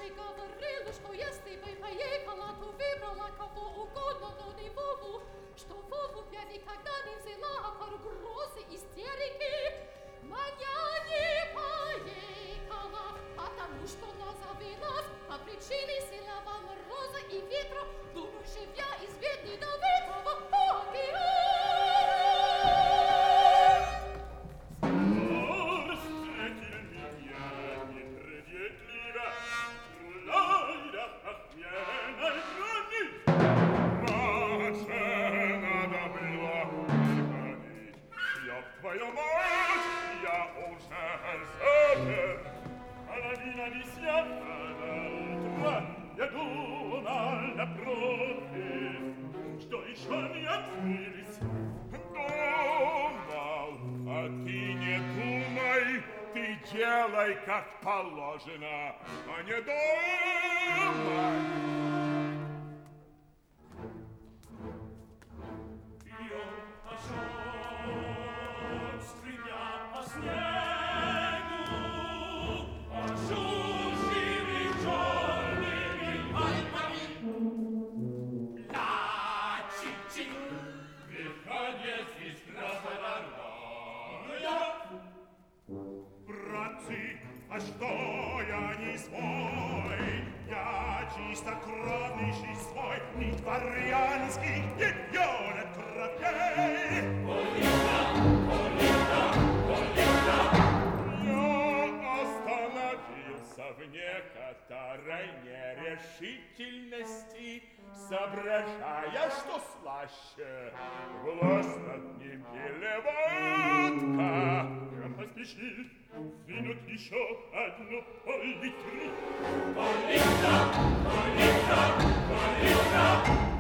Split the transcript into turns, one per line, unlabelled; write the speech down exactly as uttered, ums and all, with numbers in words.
и говорила, что если бы поехала, то выбрала кого угодно, но не Вову, что Вову я никогда не взяла по угрозе истерики. Маня не поехала, потому что назовилась по причине сильного мороза и ветра, думаю, живя из Ведни до Ветрова океана.
Твою мать я уже запер, а la vina di siapa d'altra я думал напротив, что еще не открылись. Думал, а ты не думай, ты делай как положено, а не думай.
Io пошел по снегу, пошушими черными Альпами. Ла-чи-чи, дыхание здесь красота.
Братцы, а что я не свой? Я чистокровный же свой, не дворянский, ее нет кровей.
Полина, Полина, Полина.
Я остановился в некоторой нерешительности, соображая, что слаще власть над ним или водка. Он поспешил вынуть еще одну пол-литру.
Полина, Полина, Полина.